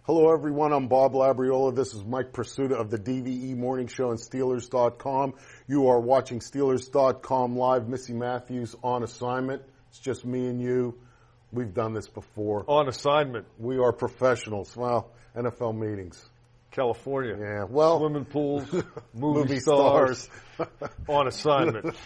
Hello, everyone. I'm Bob Labriola. This is Mike Pursuta of the DVE Morning Show and Steelers.com. You are watching Steelers.com live. Missy Matthews on assignment. It's just me and you. We've done this before. On assignment. We are professionals. Well, NFL meetings. California. Yeah. Well, swimming pools, movie stars. On assignment.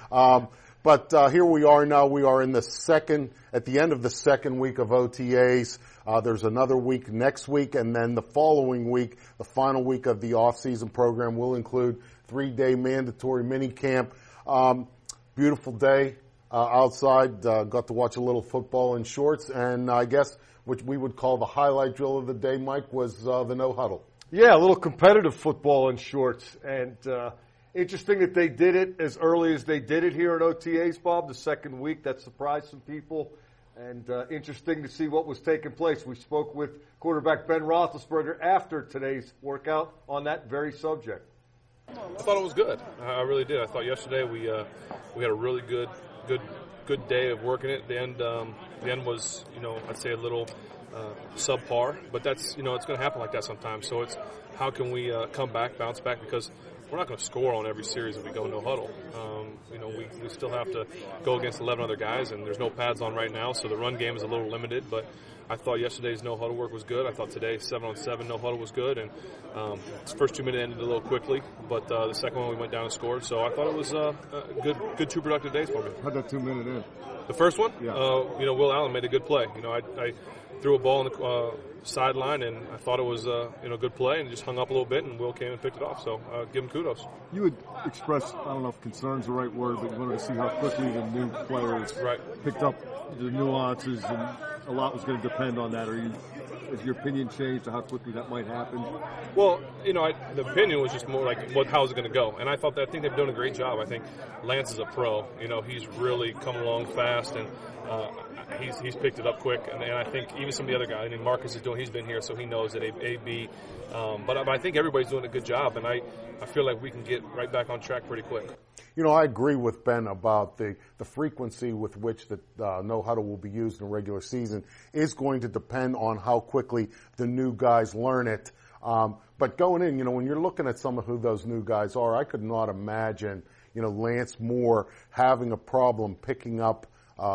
But here we are now. We are at the end of the second week of OTAs. There's another week next week, and then the following week, the final week of the off-season program will include 3-day mandatory mini camp. Beautiful day outside. Got to watch a little football in shorts, and I guess which we would call the highlight drill of the day, Mike, was the no huddle. Yeah, a little competitive football in shorts, and interesting that they did it as early as they did it here at OTAs, Bob, the second week. That surprised some people, and interesting to see what was taking place. We spoke with quarterback Ben Roethlisberger after today's workout on that very subject. I thought it was good. I really did. I thought yesterday we had a really good day of working it. The end was, I'd say a little subpar, but that's, it's going to happen like that sometimes. So it's how can we bounce back, because we're not going to score on every series if we go no huddle. We still have to go against 11 other guys, and there's no pads on right now, so the run game is a little limited. But I thought yesterday's no huddle work was good. I thought today's 7-on-7 no huddle was good, and the first 2 minutes ended a little quickly, but the second one we went down and scored. So I thought it was a good 2 productive days for me. How'd that 2 minute end? The first one, yeah. Will Allen made a good play. I threw a ball on the sideline, and I thought it was a good play, and just hung up a little bit, and Will came and picked it off. So give him kudos. You would express, I don't know if concern's the right word, but you wanted to see how quickly the new players picked up the nuances, and a lot was going to depend on that. Has your opinion changed to how quickly that might happen? Well, the opinion was just more like, how's it going to go? And I think they've done a great job. I think Lance is a pro. He's really come along fast, and he's picked it up quick. And I think even some of the other guys, Marcus he's been here, so he knows that A-B. But I think everybody's doing a good job, and I feel like we can get right back on track pretty quick. I agree with Ben about the frequency with which the no huddle will be used in the regular season is going to depend on how quickly the new guys learn it. But going in, when you're looking at some of who those new guys are, I could not imagine, Lance Moore having a problem picking up,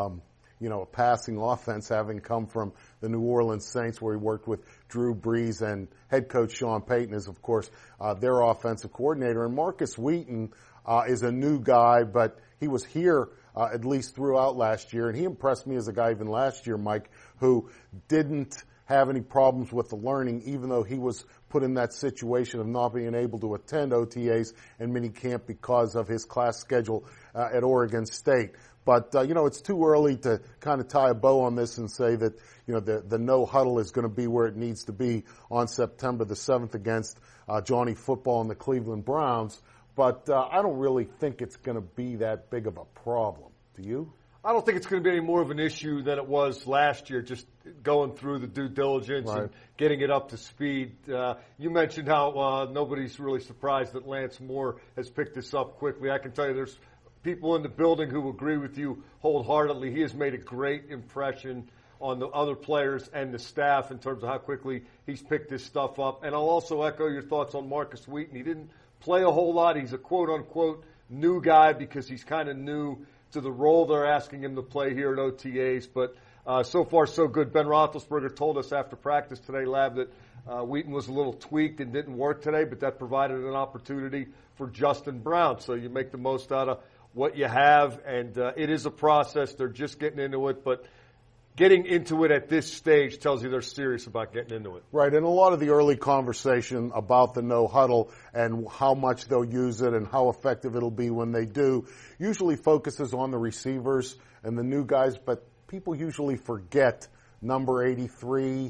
a passing offense, having come from the New Orleans Saints, where he worked with Drew Brees, and head coach Sean Payton is, of course, their offensive coordinator. And Marcus Wheaton is a new guy, but he was here at least throughout last year, and he impressed me as a guy even last year, Mike, who didn't have any problems with the learning, even though he was put in that situation of not being able to attend OTAs and minicamp because of his class schedule at Oregon State. But, it's too early to kind of tie a bow on this and say that, the no huddle is going to be where it needs to be on September the 7th against Johnny Football and the Cleveland Browns. But I don't really think it's going to be that big of a problem. Do you? I don't think it's going to be any more of an issue than it was last year, just going through the due diligence and getting it up to speed. You mentioned how nobody's really surprised that Lance Moore has picked this up quickly. I can tell you there's people in the building who agree with you wholeheartedly. He has made a great impression on the other players and the staff in terms of how quickly he's picked this stuff up. And I'll also echo your thoughts on Marcus Wheaton. He didn't play a whole lot. He's a quote-unquote new guy because he's kind of new to the role they're asking him to play here at OTAs. But so far, so good. Ben Roethlisberger told us after practice today, Lab, that Wheaton was a little tweaked and didn't work today, but that provided an opportunity for Justin Brown. So you make the most out of what you have, and it is a process. They're just getting into it, but getting into it at this stage tells you they're serious about getting into it. Right, and a lot of the early conversation about the no huddle and how much they'll use it and how effective it'll be when they do usually focuses on the receivers and the new guys, but people usually forget number 83.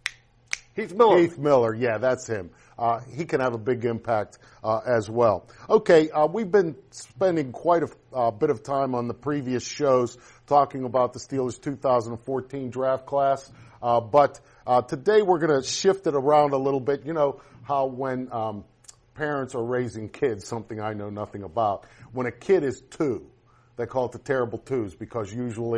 Heath Miller. Heath Miller, yeah, that's him. He can have a big impact as well. Okay, we've been spending quite a bit of time on the previous shows talking about the Steelers' 2014 draft class, but today we're going to shift it around a little bit. You know how when parents are raising kids, something I know nothing about, when a kid is 2, they call it the terrible twos because usually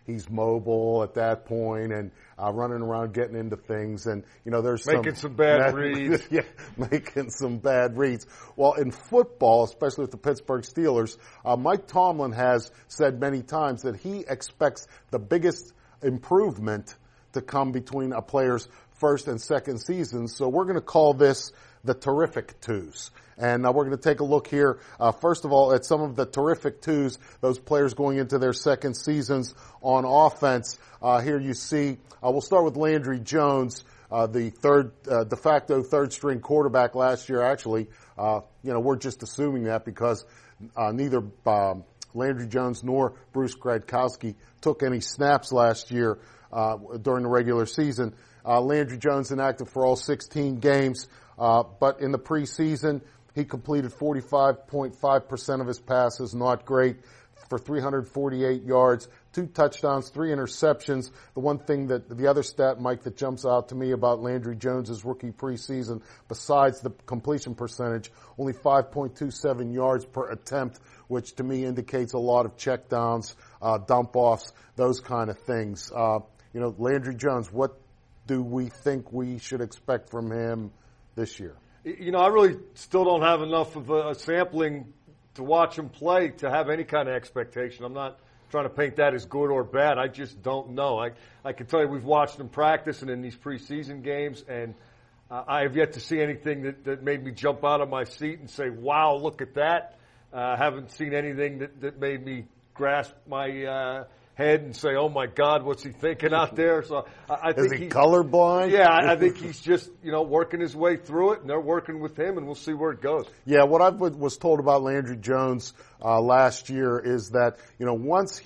he's mobile at that point and running around getting into things. And, there's making some bad reads. Yeah, making some bad reads. Well, in football, especially with the Pittsburgh Steelers, Mike Tomlin has said many times that he expects the biggest improvement to come between a player's first and second seasons. So we're going to call this the terrific twos. And we're going to take a look here, first of all, at some of the terrific twos, those players going into their second seasons on offense. Here you see, we'll start with Landry Jones, the de facto third-string quarterback last year. Actually, we're just assuming that because neither Landry Jones nor Bruce Gradkowski took any snaps last year during the regular season. Landry Jones inactive for all 16 games, but in the preseason, he completed 45.5% of his passes, not great, for 348 yards, 2 touchdowns, 3 interceptions. The one thing the other stat, Mike, that jumps out to me about Landry Jones' rookie preseason, besides the completion percentage, only 5.27 yards per attempt, which to me indicates a lot of checkdowns, dump-offs, those kind of things. Landry Jones, what do we think we should expect from him this year? I really still don't have enough of a sampling to watch him play to have any kind of expectation. I'm not trying to paint that as good or bad. I just don't know. I can tell you we've watched him practice and in these preseason games, and I have yet to see anything that made me jump out of my seat and say, wow, look at that. Haven't seen anything that made me grasp my head and say, oh my God, what's he thinking out there? So I think is he colorblind? Yeah, I think he's just working his way through it, and they're working with him, and we'll see where it goes. Yeah, what I was told about Landry Jones last year is that once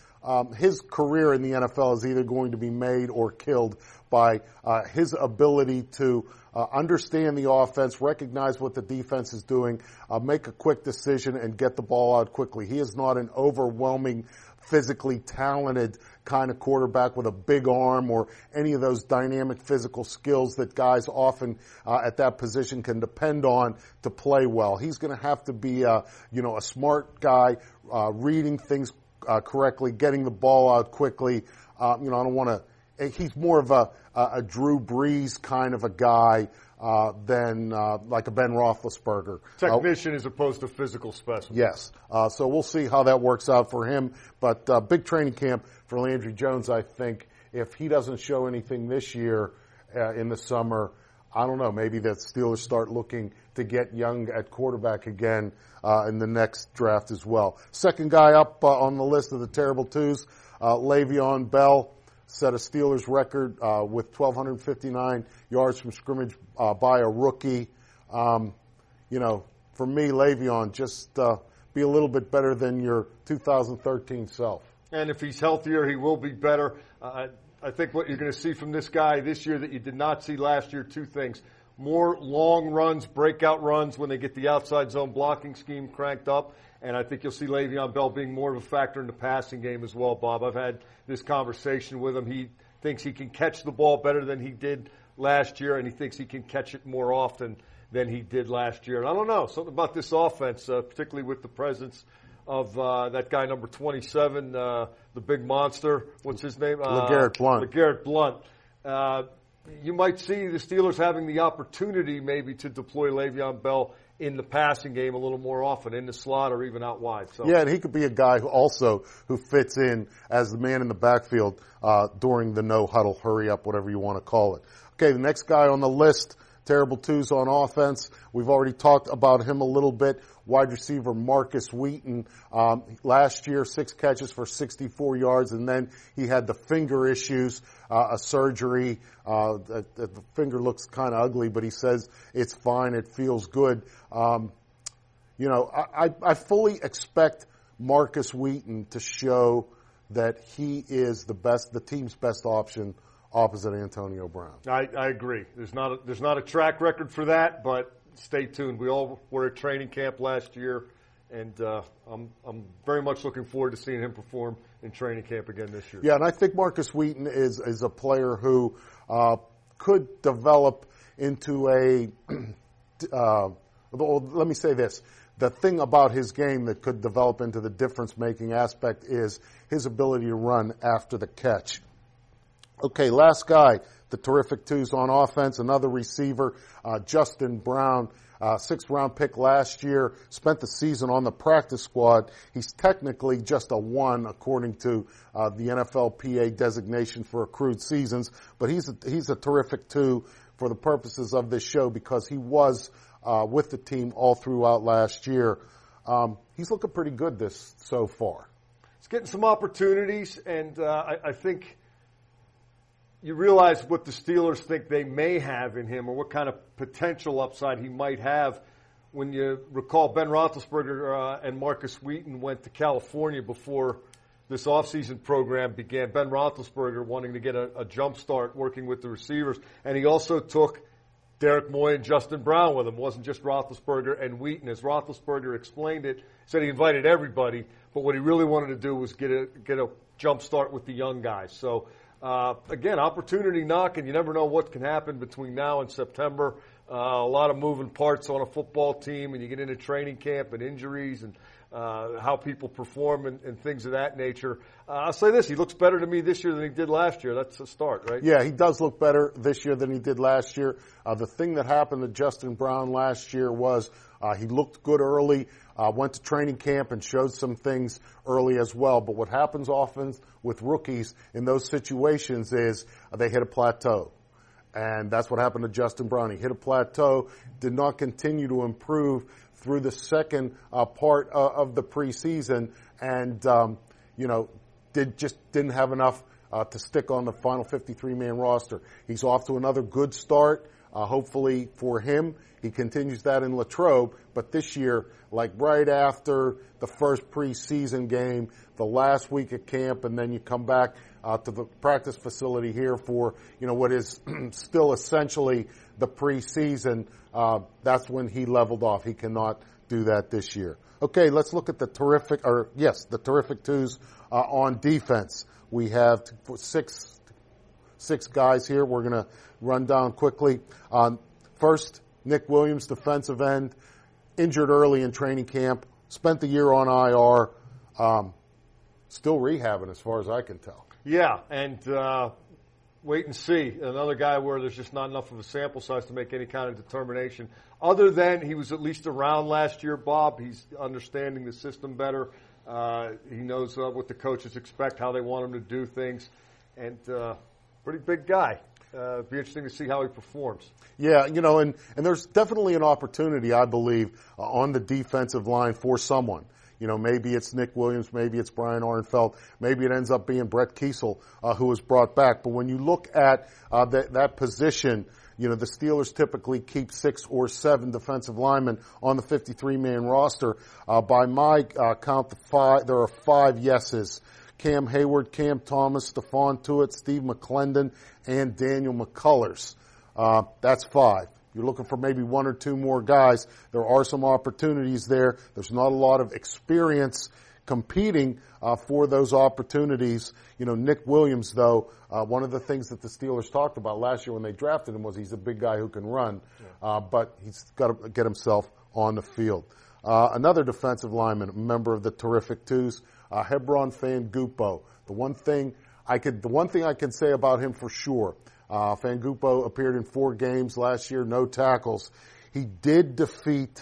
his career in the NFL is either going to be made or killed by his ability to understand the offense, recognize what the defense is doing, make a quick decision, and get the ball out quickly. He is not an overwhelming, physically talented kind of quarterback with a big arm or any of those dynamic physical skills that guys often at that position can depend on to play well. He's going to have to be a smart guy, reading things correctly, getting the ball out quickly. I don't want to. He's more of a Drew Brees kind of a guy than like a Ben Roethlisberger. Technician as opposed to physical specimen. Yes. So we'll see how that works out for him. But big training camp for Landry Jones, I think. If he doesn't show anything this year in the summer, I don't know, maybe the Steelers start looking to get young at quarterback again in the next draft as well. Second guy up on the list of the terrible twos, Le'Veon Bell. Set a Steelers record with 1,259 yards from scrimmage by a rookie. For me, Le'Veon, just be a little bit better than your 2013 self. And if he's healthier, he will be better. I think what you're going to see from this guy this year that you did not see last year, 2 things. More long runs, breakout runs when they get the outside zone blocking scheme cranked up. And I think you'll see Le'Veon Bell being more of a factor in the passing game as well, Bob. I've had this conversation with him. He thinks he can catch the ball better than he did last year, and he thinks he can catch it more often than he did last year. And I don't know, something about this offense, particularly with the presence of that guy number 27, the big monster. What's his name? LeGarrette Blount. LeGarrette Blount. You might see the Steelers having the opportunity maybe to deploy Le'Veon Bell in the passing game a little more often, in the slot or even out wide. So. Yeah, and he could be a guy who fits in as the man in the backfield during the no-huddle, hurry-up, whatever you want to call it. Okay, the next guy on the list, terrible twos on offense. We've already talked about him a little bit. Wide receiver Marcus Wheaton. Last year, 6 catches for 64 yards, and then he had the finger issues, a surgery. The finger looks kind of ugly, but he says it's fine. It feels good. I fully expect Marcus Wheaton to show that he is the team's best option opposite Antonio Brown. I agree. There's not a track record for that, but stay tuned. We all were at training camp last year, and I'm very much looking forward to seeing him perform in training camp again this year. Yeah, and I think Marcus Wheaton is a player who could develop into a let me say this. the thing about his game that could develop into the difference-making aspect is his ability to run after the catch. Okay, last guy, the terrific twos on offense, another receiver, Justin Brown, 6th-round pick last year, spent the season on the practice squad. He's technically just a 1 according to the NFLPA designation for accrued seasons, but he's a terrific 2 for the purposes of this show because he was with the team all throughout last year. He's looking pretty good so far. He's getting some opportunities, and I think you realize what the Steelers think they may have in him or what kind of potential upside he might have. When you recall, Ben Roethlisberger and Marcus Wheaton went to California before this offseason program began. Ben Roethlisberger wanting to get a jump start working with the receivers, and he also took Derek Moy and Justin Brown with him. It wasn't just Roethlisberger and Wheaton. As Roethlisberger explained it, said he invited everybody, but what he really wanted to do was get a jump start with the young guys. So, again, opportunity knocking. You never know what can happen between now and September. A lot of moving parts on a football team, and you get into training camp and injuries and how people perform and things of that nature. I'll say this, he looks better to me this year than he did last year. That's a start, right? Yeah, he does look better this year than he did last year. The thing that happened to Justin Brown last year was he looked good early, went to training camp and showed some things early as well. But what happens often with rookies in those situations is they hit a plateau. And that's what happened to Justin Brown. He hit a plateau, did not continue to improve through the second part of the preseason, and didn't have enough to stick on the final 53-man roster. He's off to another good start, hopefully for him. He continues that in Latrobe, but this year, like right after the first preseason game, the last week of camp, and then you come back to the practice facility here for, what is still essentially the preseason, that's when he leveled off. He cannot do that this year. Okay, let's look at the terrific twos on defense. We have six guys here. We're going to run down quickly. First, Nick Williams, defensive end, injured early in training camp, spent the year on IR, still rehabbing as far as I can tell. Yeah, and wait and see. Another guy where there's just not enough of a sample size to make any kind of determination. Other than he was at least around last year, Bob. He's understanding the system better. He knows what the coaches expect, how they want him to do things, and pretty big guy. It'd be interesting to see how he performs. Yeah, and there's definitely an opportunity, I believe, on the defensive line for someone. Maybe it's Nick Williams, maybe it's Brian Arnfeld, maybe it ends up being Brett Kiesel, who was brought back. But when you look at that position, the Steelers typically keep 6 or 7 defensive linemen on the 53-man roster. By my count, there are 5 yeses. Cam Hayward, Cam Thomas, Stephon Tuitt, Steve McClendon, and Daniel McCullers. That's 5. You're looking for maybe 1 or 2 more guys. There are some opportunities there. There's not a lot of experience competing for those opportunities. Nick Williams, though, one of the things that the Steelers talked about last year when they drafted him was he's a big guy who can run, but he's got to get himself on the field. Another defensive lineman, a member of the terrific twos, Hebron Fangupo. The one thing I can say about him for sure, Fangupo appeared in 4 games last year, no tackles. He did defeat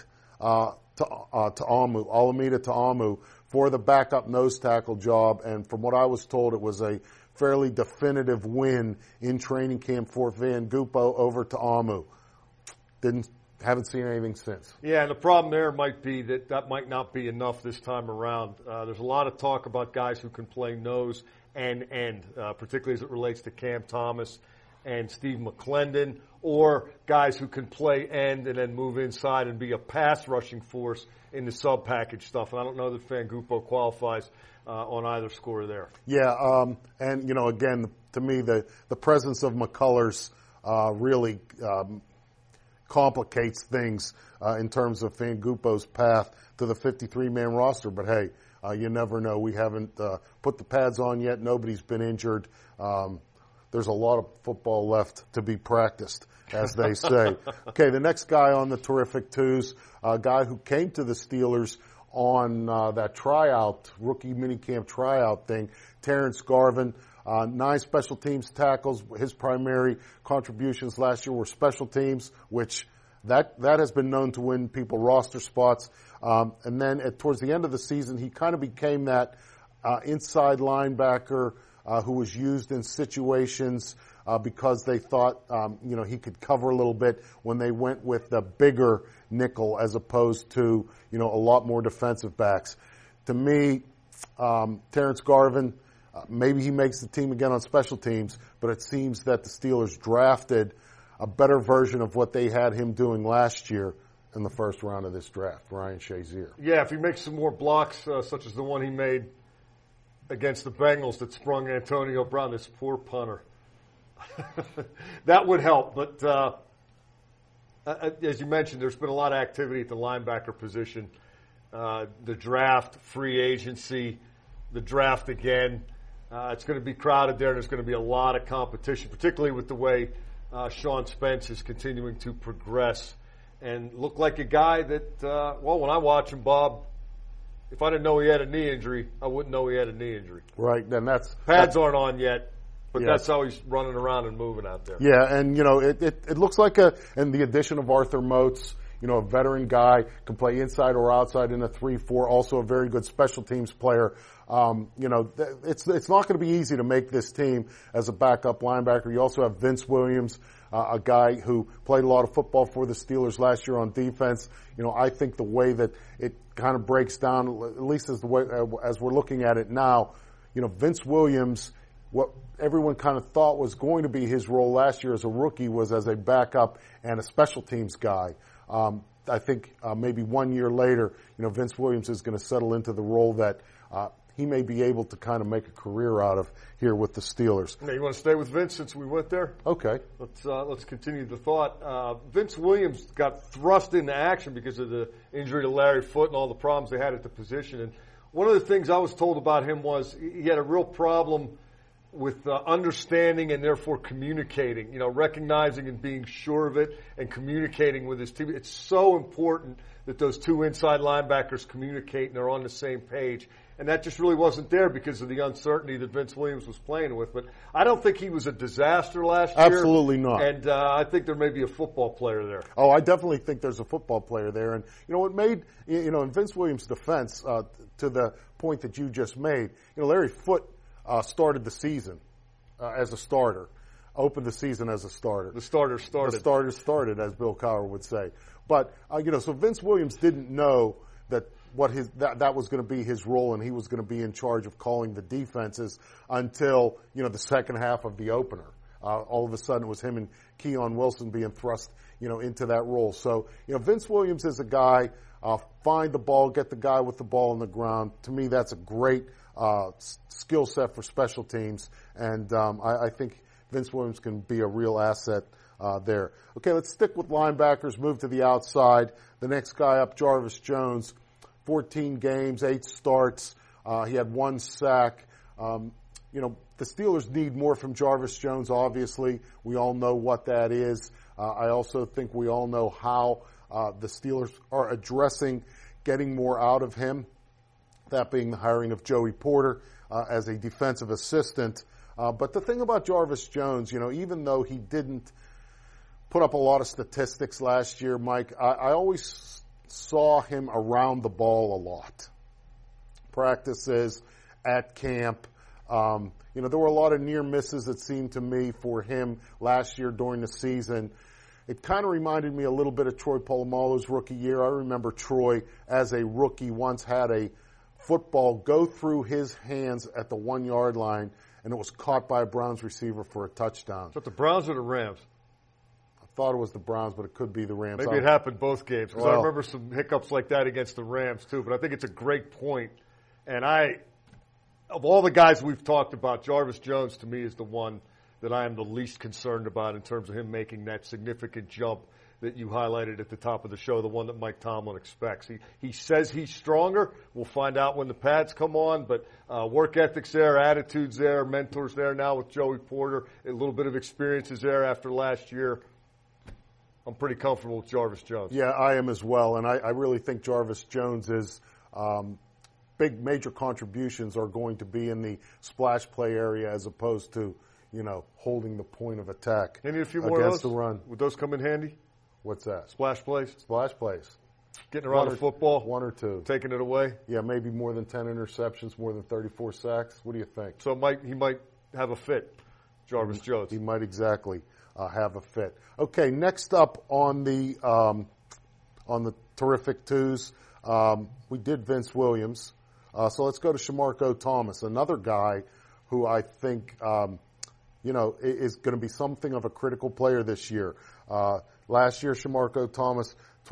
Alameda Ta'amu for the backup nose tackle job, and from what I was told, it was a fairly definitive win in training camp for Fangupo over Ta'amu. Haven't seen anything since. Yeah, and the problem there might be that might not be enough this time around. There's a lot of talk about guys who can play nose and end, particularly as it relates to Cam Thomas and Steve McClendon, or guys who can play end and then move inside and be a pass rushing force in the sub package stuff. And I don't know that Fangupo qualifies on either score there. Yeah, and again, to me, the presence of McCullers really complicates things in terms of Fangupo's path to the 53-man roster. But hey, you never know. We haven't put the pads on yet. Nobody's been injured. There's a lot of football left to be practiced. as they say. Okay, the next guy on the terrific twos, a guy who came to the Steelers on that tryout, rookie minicamp tryout thing, Terrence Garvin. 9 special teams tackles. His primary contributions last year were special teams, which that has been known to win people roster spots. And then towards the end of the season, he kind of became that inside linebacker who was used in situations because they thought he could cover a little bit when they went with the bigger nickel as opposed to a lot more defensive backs. To me, Terrence Garvin, maybe he makes the team again on special teams, but it seems that the Steelers drafted a better version of what they had him doing last year in the first round of this draft, Ryan Shazier. Yeah, if he makes some more blocks, such as the one he made against the Bengals that sprung Antonio Brown, this poor punter, that would help. But as you mentioned, there's been a lot of activity at the linebacker position. The draft, free agency, the draft again. It's going to be crowded there, and there's going to be a lot of competition, particularly with the way Sean Spence is continuing to progress and look like a guy that, when I watch him, Bob, if I didn't know he had a knee injury, I wouldn't know he had a knee injury. Right, and pads aren't on yet, but that's how he's running around and moving out there. Yeah, and it looks like and the addition of Arthur Moats, a veteran guy, can play inside or outside in a 3-4, also a very good special teams player. It's not going to be easy to make this team as a backup linebacker. You also have Vince Williams, a guy who played a lot of football for the Steelers last year on defense. I think the way that it kind of breaks down, at least as we're looking at it now, Vince Williams, what everyone kind of thought was going to be his role last year as a rookie was as a backup and a special teams guy. I think maybe 1 year later, Vince Williams is going to settle into the role that he may be able to kind of make a career out of here with the Steelers. Now, you want to stay with Vince since we went there? Okay. Let's continue the thought. Vince Williams got thrust into action because of the injury to Larry Foote and all the problems they had at the position. And one of the things I was told about him was he had a real problem with understanding and therefore communicating, recognizing and being sure of it and communicating with his team. It's so important that those 2 inside linebackers communicate and are on the same page. And that just really wasn't there because of the uncertainty that Vince Williams was playing with. But I don't think he was a disaster last year. Absolutely not. And I think there may be a football player there. Oh, I definitely think there's a football player there. And, what made, in Vince Williams' defense, to the point that you just made, Larry Foote started the season as a starter, opened the season as a starter. The starter started. The starter started, as Bill Cowher would say. But, so Vince Williams didn't know that that was going to be his role, and he was going to be in charge of calling the defenses until, the second half of the opener. All of a sudden, it was him and Keon Wilson being thrust, into that role. So, Vince Williams is a guy, find the ball, get the guy with the ball on the ground. To me, that's a great skill set for special teams, and I think Vince Williams can be a real asset there. Okay, let's stick with linebackers, move to the outside. The next guy up, Jarvis Jones, 14 games, 8 starts. He had 1 sack. The Steelers need more from Jarvis Jones, obviously. We all know what that is. I also think we all know how the Steelers are addressing getting more out of him, that being the hiring of Joey Porter as a defensive assistant. But the thing about Jarvis Jones, even though he didn't put up a lot of statistics last year, Mike, I always saw him around the ball a lot. Practices, at camp. There were a lot of near misses, it seemed to me, for him last year during the season. It kind of reminded me a little bit of Troy Polamalu's rookie year. I remember Troy, as a rookie, once had a football go through his hands at the 1-yard line, and it was caught by a Browns receiver for a touchdown. Is that the Browns or the Rams? I thought it was the Browns, but it could be the Rams. Maybe it happened both games, because I remember some hiccups like that against the Rams, too. But I think it's a great point. And of all the guys we've talked about, Jarvis Jones, to me, is the one that I am the least concerned about in terms of him making that significant jump that you highlighted at the top of the show, the one that Mike Tomlin expects. He says he's stronger. We'll find out when the pads come on, but work ethic's there, attitude's there, mentors there now with Joey Porter. A little bit of experience is there after last year. I'm pretty comfortable with Jarvis Jones. Yeah, I am as well, and I really think Jarvis Jones is big major contributions are going to be in the splash play area as opposed to, holding the point of attack. Need a few more against of those? the run. Would those come in handy? What's that? Splash plays? Splash plays. Getting around the football? One or two. Taking it away? Yeah, maybe more than 10 interceptions, more than 34 sacks. What do you think? So he might have a fit, Jarvis Jones. He might exactly have a fit. Okay, next up on the terrific twos, we did Vince Williams. So let's go to Shamarko Thomas, another guy who I think is going to be something of a critical player this year. Last year, Shamarko Thomas,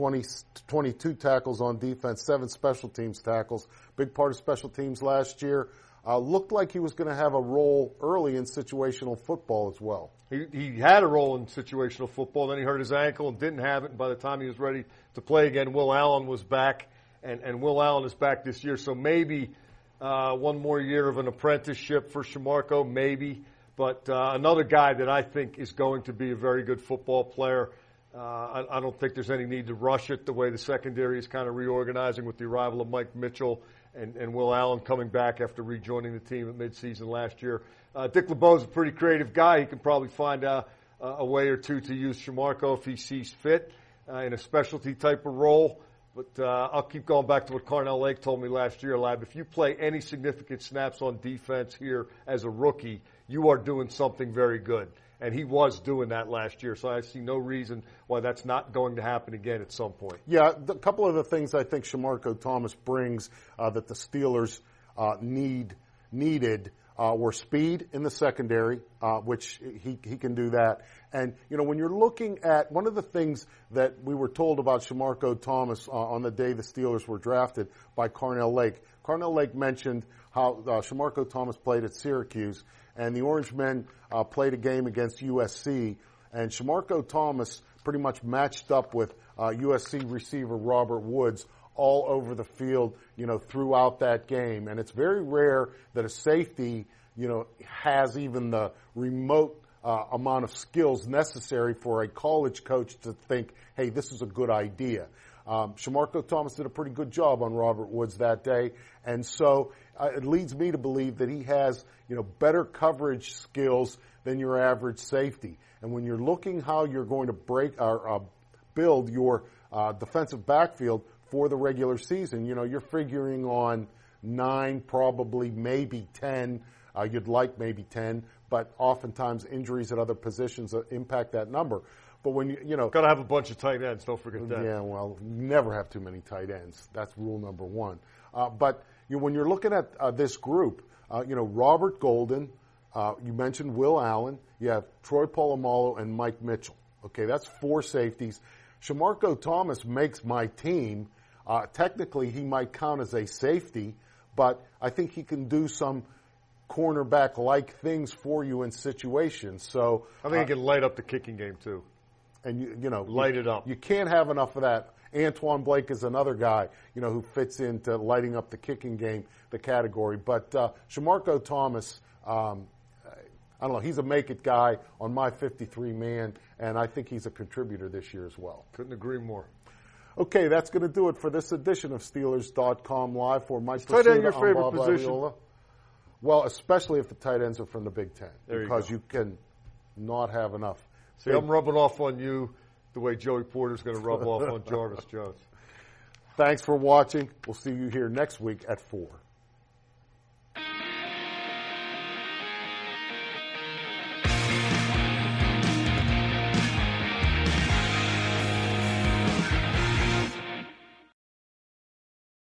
22 tackles on defense, 7 special teams tackles. Big part of special teams last year. Looked like he was going to have a role early in situational football as well. He had a role in situational football, then he hurt his ankle and didn't have it. And by the time he was ready to play again, Will Allen was back, and Will Allen is back this year. So maybe one more year of an apprenticeship for Shamarko, maybe. But another guy that I think is going to be a very good football player. I don't think there's any need to rush it the way the secondary is kind of reorganizing with the arrival of Mike Mitchell and Will Allen coming back after rejoining the team at midseason last year. Dick LeBeau is a pretty creative guy. He can probably find a way or two to use Shamarko if he sees fit in a specialty type of role. But I'll keep going back to what Carnell Lake told me last year, Lab. If you play any significant snaps on defense here as a rookie, you are doing something very good. And he was doing that last year, so I see no reason why that's not going to happen again at some point. Yeah, a couple of the things I think Shamarko Thomas brings that the Steelers needed were speed in the secondary, which he can do that. And, when you're looking at one of the things that we were told about Shamarko Thomas on the day the Steelers were drafted by Carnell Lake. Carnell Lake mentioned how Shamarko Thomas played at Syracuse, and the Orange Men played a game against USC, and Shamarko Thomas pretty much matched up with USC receiver Robert Woods all over the field, throughout that game. And it's very rare that a safety, has even the remote amount of skills necessary for a college coach to think, hey, this is a good idea. Shamarko Thomas did a pretty good job on Robert Woods that day, and so it leads me to believe that he has, better coverage skills than your average safety. And when you're looking how you're going to build your defensive backfield for the regular season, you're figuring on 9, probably maybe 10. You'd like maybe 10, but oftentimes injuries at other positions impact that number. But when got to have a bunch of tight ends. Don't forget that. Yeah, well, you never have too many tight ends. That's rule number 1. But when you're looking at this group, Robert Golden, you mentioned Will Allen, you have Troy Polamalu and Mike Mitchell. Okay, that's 4 safeties. Shamarko Thomas makes my team. Technically, he might count as a safety, but I think he can do some cornerback-like things for you in situations. So I think he can light up the kicking game too. And light it up. You can't have enough of that. Antoine Blake is another guy, who fits into lighting up the kicking game, the category. But Shamarko Thomas, I don't know, he's a make-it guy on my 53-man, and I think he's a contributor this year as well. Couldn't agree more. Okay, that's going to do it for this edition of Steelers.com Live. For Mike tight end your Pursuta, favorite Bob position? Labriola. Well, especially if the tight ends are from the Big Ten, because you you can not have enough. See, I'm rubbing off on you the way Joey Porter's going to rub off on Jarvis Jones. Thanks for watching. We'll see you here next week at 4.